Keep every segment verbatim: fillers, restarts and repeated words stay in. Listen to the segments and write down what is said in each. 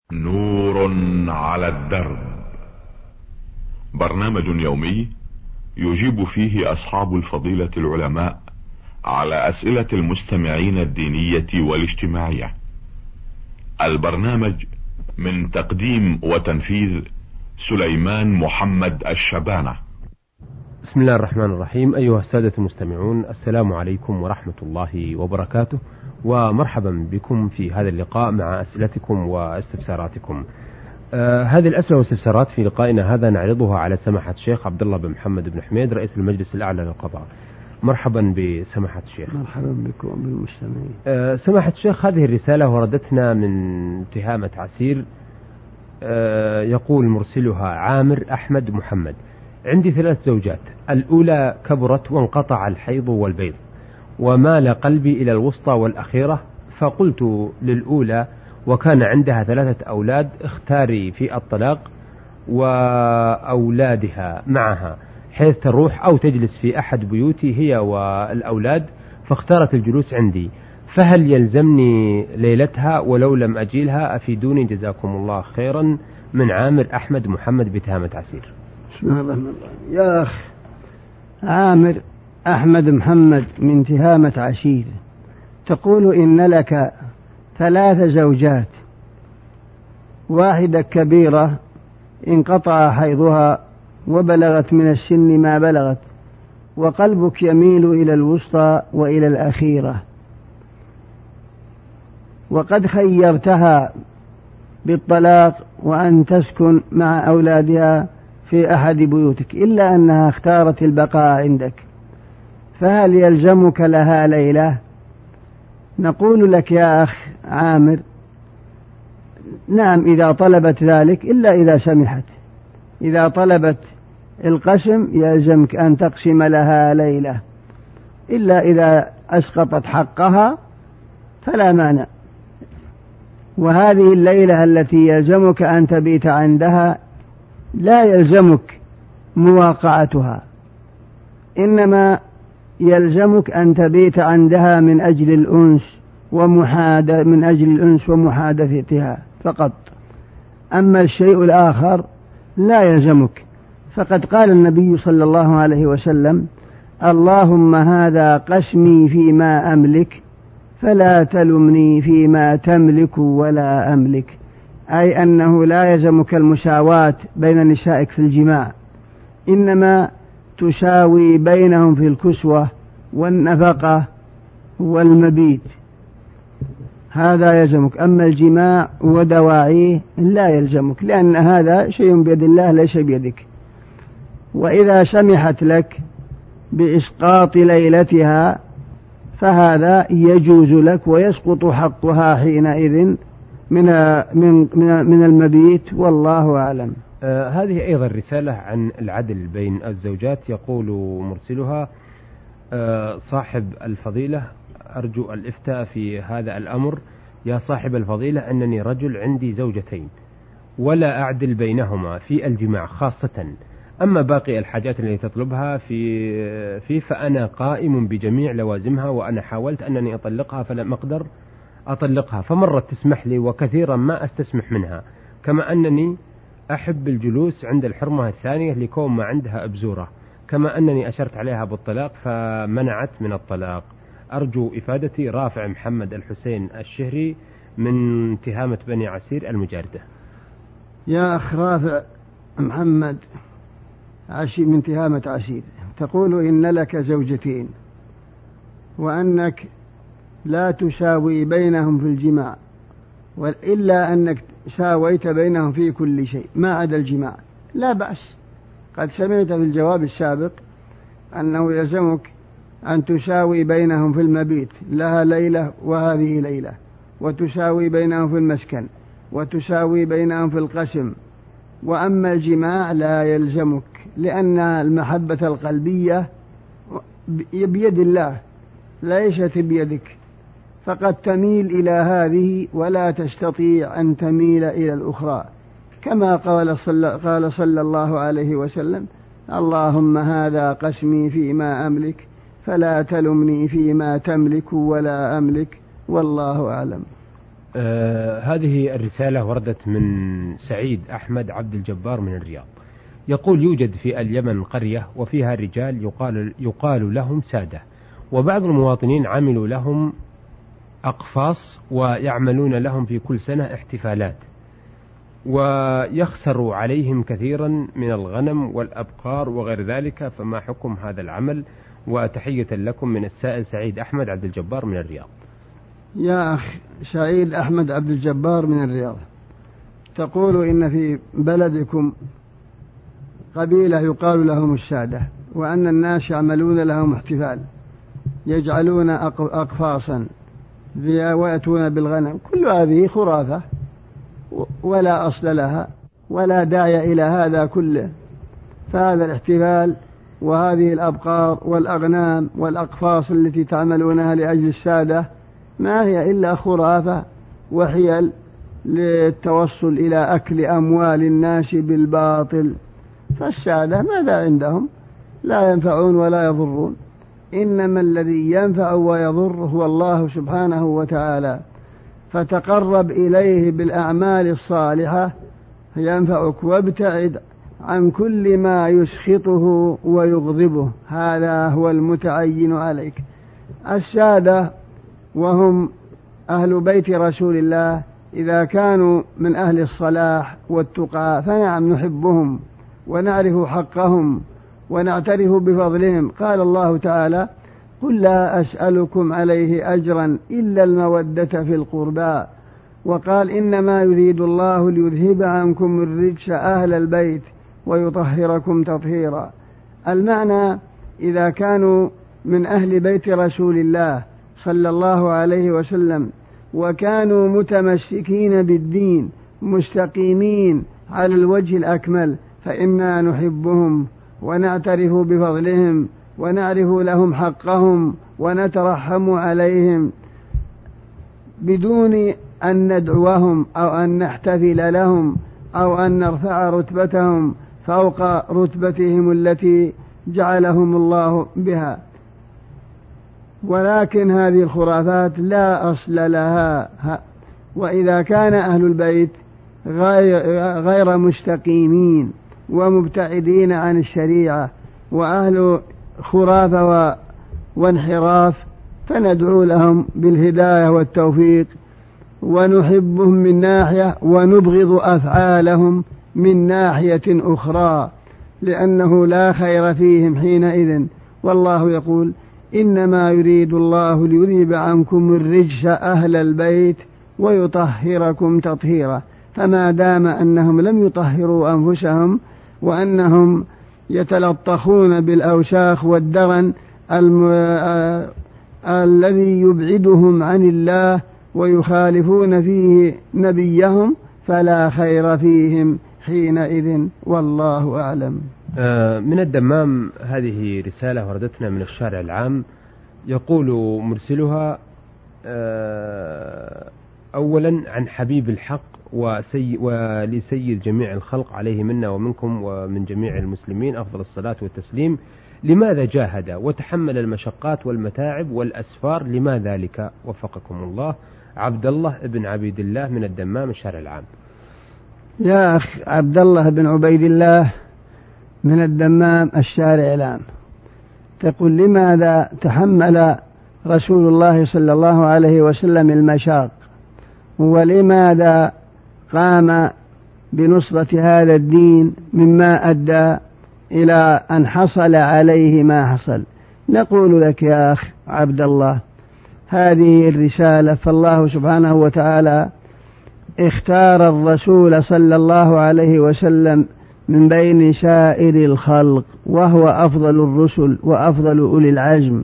نور على الدرب، برنامج يومي يجيب فيه أصحاب الفضيلة العلماء على أسئلة المستمعين الدينية والاجتماعية. البرنامج من تقديم وتنفيذ سليمان محمد الشبانة. بسم الله الرحمن الرحيم. أيها السادة المستمعون، السلام عليكم ورحمة الله وبركاته، ومرحبا بكم في هذا اللقاء مع أسئلتكم واستفساراتكم. آه هذه الأسئلة والاستفسارات في لقائنا هذا نعرضها على سماحة الشيخ عبد الله بن محمد بن حميد رئيس المجلس الأعلى للقضاء. مرحبا بسماحة الشيخ. مرحبا بكم بالمستمعين. آه سماحة الشيخ، هذه الرسالة وردتنا من تهامة عسير. آه يقول مرسلها عامر أحمد محمد: عندي ثلاث زوجات، الأولى كبرت وانقطع الحيض والبيض، ومال قلبي إلى الوسطى والأخيرة، فقلت للأولى وكان عندها ثلاثة أولاد: اختاري في الطلاق وأولادها معها حيث تروح أو تجلس في أحد بيوتي هي والأولاد، فاختارت الجلوس عندي، فهل يلزمني ليلتها ولو لم أجيلها؟ أفيدوني جزاكم الله خيرا. من عامر أحمد محمد بتهامة عسير. بسم الله الرحمن الرحيم. يا أخ عامر أحمد محمد من تهامة عشير، تقول إن لك ثلاث زوجات، واحدة كبيرة انقطع حيضها وبلغت من السن ما بلغت، وقلبك يميل إلى الوسطى وإلى الأخيرة، وقد خيرتها بالطلاق وأن تسكن مع أولادها في أحد بيوتك، إلا أنها اختارت البقاء عندك، فهل يلزمك لها ليلة؟ نقول لك يا أخ عامر: نعم إذا طلبت ذلك، إلا إذا سمحت. إذا طلبت القسم يلزمك أن تقسم لها ليلة، إلا إذا أسقطت حقها فلا مانع. وهذه الليلة التي يلزمك أن تبيت عندها لا يلزمك مواقعتها، إنما يلزمك أن تبيت عندها من أجل الأنس ومحادة من أجل الأنس ومحادثتها فقط. أما الشيء الآخر لا يلزمك، فقد قال النبي صلى الله عليه وسلم: اللهم هذا قسمي فيما أملك فلا تلمني فيما تملك ولا أملك، أي أنه لا يلزمك المساواة بين نسائك في الجماع، إنما تساوي بينهم في الكسوة والنفقة والمبيت، هذا يلزمك. أما الجماع ودواعيه لا يلزمك، لأن هذا شيء بيد الله ليس بيدك. وإذا سمحت لك بإسقاط ليلتها فهذا يجوز لك، ويسقط حقها حينئذ من من من المبيت، والله أعلم. آه هذه أيضا رسالة عن العدل بين الزوجات. يقول مرسلها: آه صاحب الفضيلة، أرجو الإفتاء في هذا الأمر. يا صاحب الفضيلة، أنني رجل عندي زوجتين ولا أعدل بينهما في الجماع خاصة، أما باقي الحاجات التي تطلبها في في فأنا قائم بجميع لوازمها، وأنا حاولت أنني أطلقها فلم أقدر أطلقها، فمرت تسمح لي وكثيرا ما أستسمح منها، كما أنني أحب الجلوس عند الحرمة الثانية لكون ما عندها أبزورة، كما أنني أشرت عليها بالطلاق فمنعت من الطلاق. أرجو إفادتي. رافع محمد الحسين الشهري من تهامة بني عسير المجاردة. يا أخ رافع محمد عشير من تهامة عسير، تقول إن لك زوجتين وأنك لا تساوي بينهم في الجماع، إلا أنك ساويت بينهم في كل شيء ما عدا الجماع، لا بأس. قد سمعت في الجواب السابق أنه يلزمك أن تساوي بينهم في المبيت، لها ليلة وهذه ليلة، وتساوي بينهم في المسكن، وتساوي بينهم في القسم. وأما الجماع لا يلزمك، لأن المحبة القلبية بيد الله ليست بيدك، فقد تميل إلى هذه ولا تستطيع أن تميل إلى الأخرى، كما قال صلى, قال صلى الله عليه وسلم: اللهم هذا قسمي فيما أملك فلا تلمني فيما تملك ولا أملك، والله أعلم. آه هذه الرسالة وردت من سعيد أحمد عبد الجبار من الرياض، يقول: يوجد في اليمن قرية وفيها رجال يقال, يقال لهم سادة، وبعض المواطنين عملوا لهم أقفاص ويعملون لهم في كل سنة احتفالات، ويخسر عليهم كثيرا من الغنم والأبقار وغير ذلك، فما حكم هذا العمل؟ وتحية لكم من السائل سعيد أحمد عبد الجبار من الرياض. يا أخ سعيد أحمد عبد الجبار من الرياض، تقول إن في بلدكم قبيلة يقال لهم السادة، وأن الناس يعملون لهم احتفال، يجعلون أقفاصا ويأتون بالغنم. كل هذه خرافة ولا أصل لها ولا داعي إلى هذا كله. فهذا الاحتفال وهذه الأبقار والأغنام والأقفاص التي تعملونها لأجل السادة ما هي إلا خرافة وحيل للتوصل إلى أكل أموال الناس بالباطل. فالسادة ماذا عندهم؟ لا ينفعون ولا يضرون، إنما الذي ينفع ويضر هو الله سبحانه وتعالى. فتقرب إليه بالأعمال الصالحة ينفعك، وابتعد عن كل ما يسخطه ويغضبه، هذا هو المتعين عليك. السادة وهم أهل بيت رسول الله إذا كانوا من أهل الصلاح والتقى فنعم نحبهم ونعرف حقهم ونعترف بفضلهم. قال الله تعالى: قل لا أسألكم عليه أجرا إلا المودة في القربى. وقال: إنما يريد الله ليذهب عنكم الرجس أهل البيت ويطهركم تطهيرا. المعنى إذا كانوا من أهل بيت رسول الله صلى الله عليه وسلم وكانوا متمسكين بالدين مستقيمين على الوجه الأكمل فإنا نحبهم ونعترف بفضلهم ونعرف لهم حقهم ونترحم عليهم بدون أن ندعوهم أو أن نحتفل لهم أو أن نرفع رتبتهم فوق رتبتهم التي جعلهم الله بها. ولكن هذه الخرافات لا أصل لها. وإذا كان أهل البيت غير مستقيمين ومبتعدين عن الشريعة وأهل خرافة وانحراف فندعو لهم بالهداية والتوفيق ونحبهم من ناحية ونبغض أفعالهم من ناحية أخرى، لأنه لا خير فيهم حينئذ. والله يقول: إنما يريد الله ليذهب عنكم الرجس أهل البيت ويطهركم تطهيرا. فما دام أنهم لم يطهروا أنفسهم وأنهم يتلطخون بالأوساخ والدرن الم... آ... الذي يبعدهم عن الله ويخالفون فيه نبيهم فلا خير فيهم حينئذ، والله أعلم. من الدمام هذه رسالة وردتنا من الشارع العام، يقول مرسلها: أولا عن حبيب الحق وسي ولسيد جميع الخلق عليه منا ومنكم ومن جميع المسلمين أفضل الصلاة والتسليم، لماذا جاهد وتحمل المشقات والمتاعب والأسفار؟ لما ذلك؟ وفقكم الله. عبد الله بن عبيد الله من الدمام الشارع العام. يا أخ عبد الله بن عبيد الله من الدمام الشارع العام، تقول: لماذا تحمل رسول الله صلى الله عليه وسلم المشاق، ولماذا قام بنصرة هذا الدين مما أدى إلى أن حصل عليه ما حصل؟ نقول لك يا أخ عبد الله، هذه الرسالة فالله سبحانه وتعالى اختار الرسول صلى الله عليه وسلم من بين سائر الخلق، وهو أفضل الرسل وأفضل أولي العزم،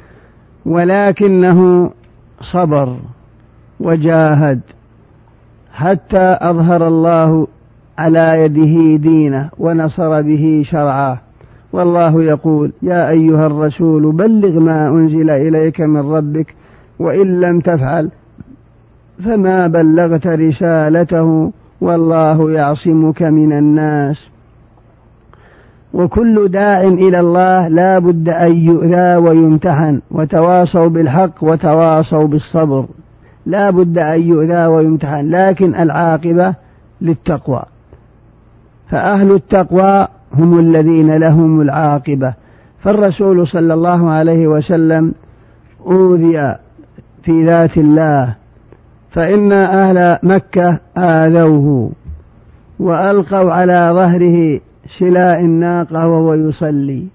ولكنه صبر وجاهد حتى أظهر الله على يده دينه ونصر به شرعه. والله يقول: يا أيها الرسول بلغ ما أنزل إليك من ربك وإن لم تفعل فما بلغت رسالته والله يعصمك من الناس. وكل داع إلى الله لا بد أن يؤذى ويمتحن، وتواصوا بالحق وتواصوا بالصبر، لا بد أن يؤذى ويمتحن، لكن العاقبة للتقوى، فأهل التقوى هم الذين لهم العاقبة. فالرسول صلى الله عليه وسلم أوذي في ذات الله، فإن أهل مكة آذوه وألقوا على ظهره شلاء الناقة وهو يصلي،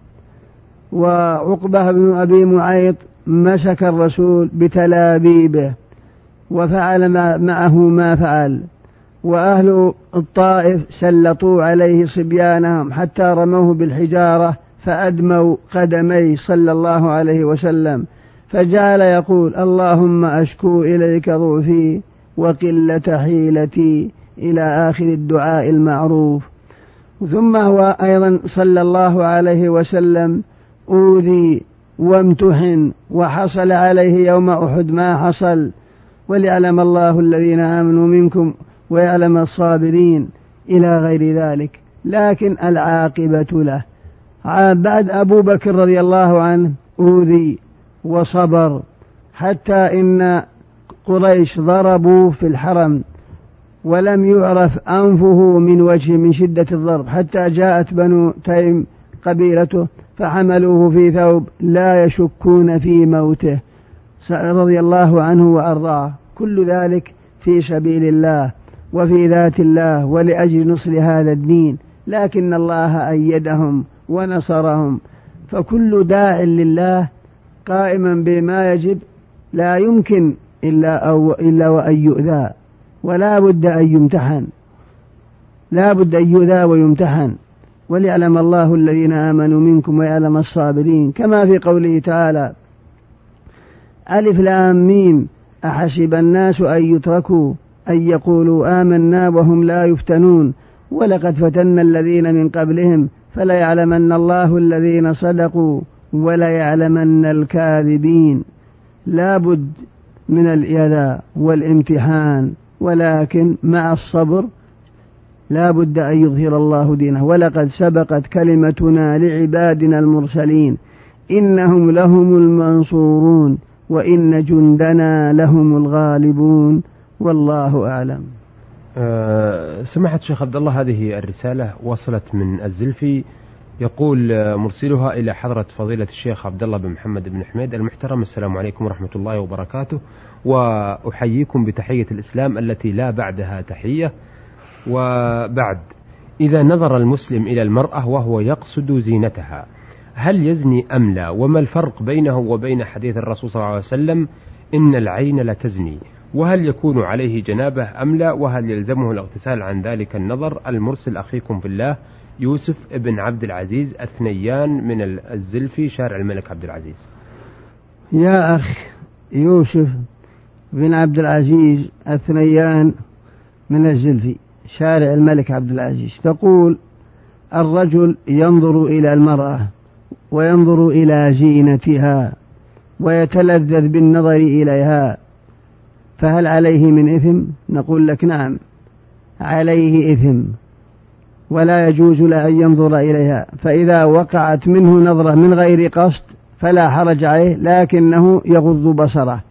وعقبة بن أبي معيط مسك الرسول بتلابيبه وفعل معه ما فعل، وأهل الطائف سلطوا عليه صبيانهم حتى رموه بالحجارة فأدموا قدمي صلى الله عليه وسلم، فجعل يقول اللهم أشكو إليك ضعفي وقلة حيلتي إلى آخر الدعاء المعروف. ثم هو أيضا صلى الله عليه وسلم أوذي وامتحن وحصل عليه يوم أحد ما حصل، وليعلم الله الذين آمنوا منكم ويعلم الصابرين إلى غير ذلك، لكن العاقبة له. بعد أبو بكر رضي الله عنه أوذي وصبر، حتى إن قريش ضربوا في الحرم ولم يعرف أنفه من وجه من شدة الضرب، حتى جاءت بنو تيم قبيلته فحملوه في ثوب لا يشكون في موته رضي الله عنه وأرضاه. كل ذلك في سبيل الله وفي ذات الله ولأجل نصر هذا الدين، لكن الله أيدهم ونصرهم. فكل داع لله قائما بما يجب لا يمكن إلا, أو إلا وأن يؤذى، ولا بد أن يمتحن، لا بد أن يؤذى ويمتحن، وليعلم الله الذين آمنوا منكم ويعلم الصابرين، كما في قوله تعالى ألف لام ميم أحسب الناس أن يتركوا أن يقولوا آمنا وهم لا يفتنون ولقد فتنا الذين من قبلهم فليعلمن الله الذين صدقوا وليعلمن الكاذبين. لا بد من الإيذاء والامتحان، ولكن مع الصبر لا بد أن يظهر الله دينه. ولقد سبقت كلمتنا لعبادنا المرسلين إنهم لهم المنصورون وإن جندنا لهم الغالبون والله أعلم. أه سماحة الشيخ عبد الله، هذه الرسالة وصلت من الزلفي، يقول مرسلها إلى حضرة فضيلة الشيخ عبد الله بن محمد بن حميد المحترم: السلام عليكم ورحمة الله وبركاته، وأحييكم بتحية الإسلام التي لا بعدها تحية. وبعد، إذا نظر المسلم إلى المرأة وهو يقصد زينتها هل يزني أم لا؟ وما الفرق بينه وبين حديث الرسول صلى الله عليه وسلم إن العين لا تزني؟ وهل يكون عليه جنابه أم لا؟ وهل يلزمه الاغتسال عن ذلك النظر؟ المرسل أخيكم في الله يوسف ابن عبد العزيز الثنيان من الزلفي، شارع الملك عبد العزيز. يا أخ يوسف بن عبد العزيز الثنيان من الزلفي، شارع الملك عبد العزيز، تقول الرجل ينظر إلى المرأة وينظر إلى زينتها ويتلذذ بالنظر إليها، فهل عليه من إثم؟ نقول لك نعم عليه إثم، ولا يجوز له أن ينظر إليها، فإذا وقعت منه نظرة من غير قصد فلا حرج عليه، لكنه يغض بصره.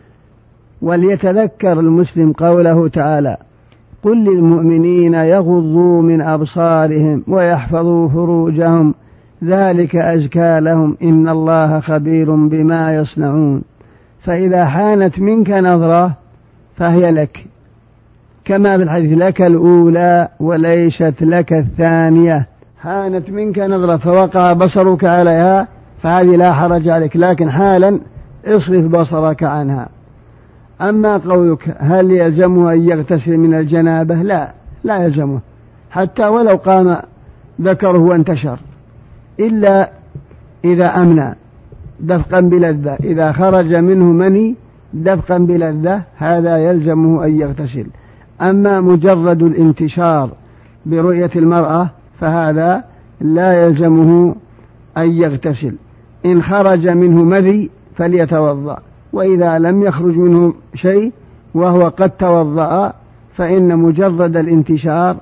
وليتذكر المسلم قوله تعالى: قل للمؤمنين يغضوا من أبصارهم ويحفظوا فروجهم ذلك أزكى لهم إن الله خبير بما يصنعون. فإذا حانت منك نظرة فهي لك، كما في الحديث: لك الأولى وليست لك الثانية. حانت منك نظرة فوقع بصرك عليها فهذه لا حرج عليك، لكن حالا اصرف بصرك عنها. أما قولك هل يلزمه أن يغتسل من الجنابة؟ لا لا يلزمه، حتى ولو قام ذكره وانتشر، إلا إذا أمنى دفقا بلذة، إذا خرج منه مني دفقا بلذة هذا يلزمه أن يغتسل. أما مجرد الانتشار برؤية المرأة فهذا لا يلزمه أن يغتسل. إن خرج منه مذي فليتوضأ، وإذا لم يخرج منه شيء وهو قد توضأ فإن مجرد الانتشار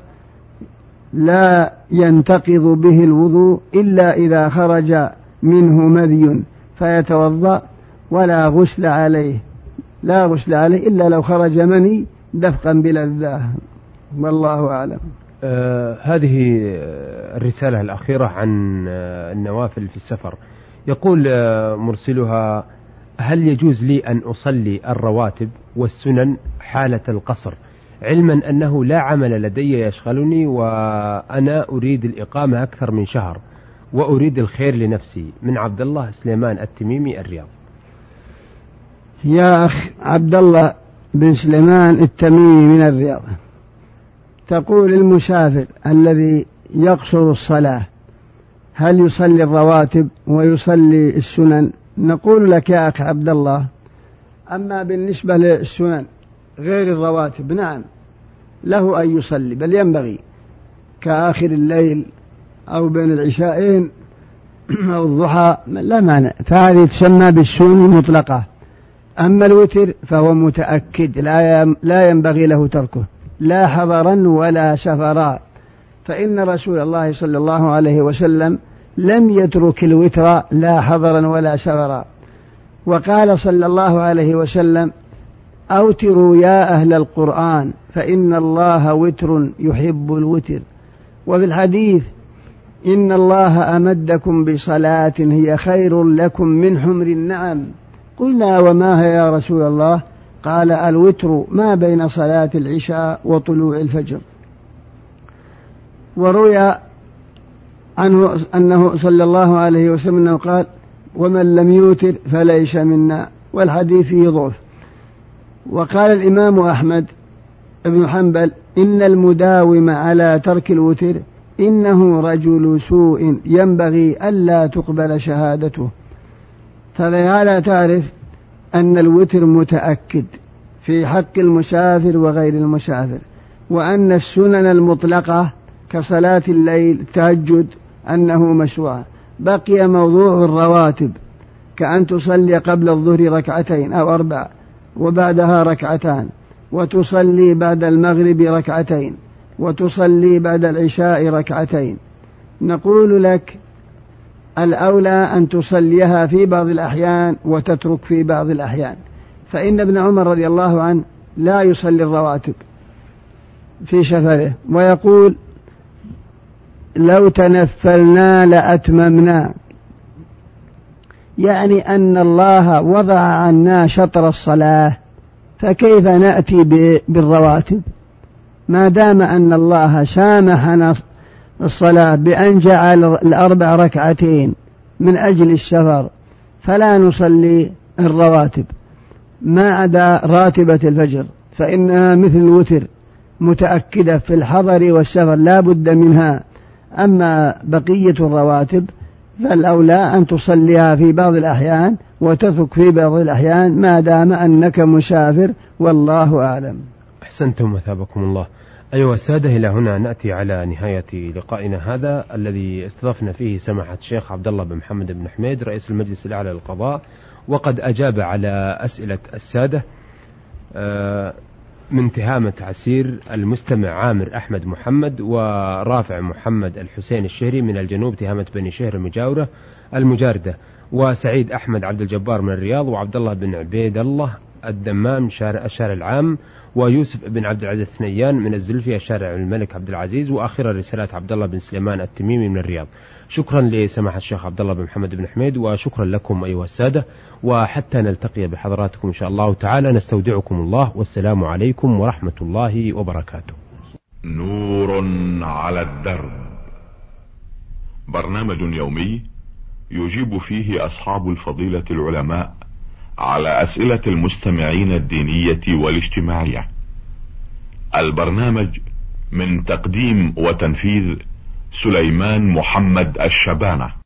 لا ينتقض به الوضوء إلا إذا خرج منه مذي فيتوضأ ولا غسل عليه. لا غسل عليه إلا لو خرج مني دفقا بلذاه، والله أعلم. آه هذه الرسالة الأخيرة عن آه النوافل في السفر. يقول آه مرسلها: هل يجوز لي أن أصلي الرواتب والسنن حالة القصر، علما أنه لا عمل لدي يشغلني وأنا أريد الإقامة أكثر من شهر وأريد الخير لنفسي؟ من عبد الله سليمان التميمي، الرياض. يا أخ عبد الله بن سليمان التميمي من الرياض، تقول المسافر الذي يقصر الصلاة هل يصلي الرواتب ويصلي السنن؟ نقول لك يا أخ عبد الله: أما بالنسبة للسنن غير الرواتب نعم له أن يصلي، بل ينبغي، كآخر الليل أو بين العشاءين أو الضحى لا مانع، فهذه تسمى بالسنن مطلقة. أما الوتر فهو متأكد لا ينبغي له تركه لا حضرا ولا سفرا، فإن رسول الله صلى الله عليه وسلم لم يترك الوتر لا حضرا ولا سفرا، وقال صلى الله عليه وسلم: أوتروا يا أهل القرآن فإن الله وتر يحب الوتر. وفي الحديث: إن الله أمدكم بصلاة هي خير لكم من حمر النعم. قلنا: وما هي يا رسول الله؟ قال: الوتر ما بين صلاة العشاء وطلوع الفجر. وروي عنه أنه صلى الله عليه وسلم قال: ومن لم يوتر فليس منا، والحديث فيه ضعف. وقال الإمام أحمد بن حنبل: إن المداوم على ترك الوتر إنه رجل سوء ينبغي ألا تقبل شهادته. فبهذا تعرف أن الوتر متأكد في حق المسافر وغير المسافر، وأن السنن المطلقة كصلاة الليل التهجد أنه مشروع. بقي موضوع الرواتب، كأن تصلي قبل الظهر ركعتين أو أربع وبعدها ركعتان، وتصلي بعد المغرب ركعتين، وتصلي بعد العشاء ركعتين. نقول لك: الأولى أن تصليها في بعض الأحيان وتترك في بعض الأحيان، فإن ابن عمر رضي الله عنه لا يصلي الرواتب في سفره، ويقول: لو تنفلنا لأتممنا، يعني أن الله وضع عنا شطر الصلاة، فكيف نأتي بالرواتب ما دام أن الله سامحنا الصلاة بأن جعل الأربع ركعتين من أجل السفر، فلا نصلي الرواتب ما عدا راتبة الفجر، فإنها مثل الوتر متأكدة في الحضر والسفر لا بد منها. أما بقية الرواتب فالأولى أن تصليها في بعض الأحيان وتترك في بعض الأحيان ما دام أنك مسافر، والله أعلم. أحسنتم وثابكم الله. أيها السادة، إلى هنا نأتي على نهاية لقائنا هذا الذي استضفنا فيه سماحة الشيخ عبد الله بن محمد بن حميد رئيس المجلس الأعلى للقضاء، وقد أجاب على أسئلة السادة من تهامة عسير، المستمع عامر أحمد محمد، ورافع محمد الحسين الشهري من الجنوب تهامة بني شهر المجاورة المجاردة، وسعيد أحمد عبد الجبار من الرياض، وعبد الله بن عبيد الله الدمام شارع الشارع العام، ويوسف بن عبد العزيز الثنيان من الزلفية الشارع الملك عبد العزيز، وآخر الرسالات عبد الله بن سليمان التميمي من الرياض. شكرا لسماحة الشيخ عبد الله بن محمد بن حميد، وشكرا لكم أيها السادة، وحتى نلتقي بحضراتكم إن شاء الله تعالى نستودعكم الله، والسلام عليكم ورحمة الله وبركاته. نور على الدرب، برنامج يومي يجيب فيه أصحاب الفضيلة العلماء على أسئلة المستمعين الدينية والاجتماعية. البرنامج من تقديم وتنفيذ سليمان محمد الشبانة.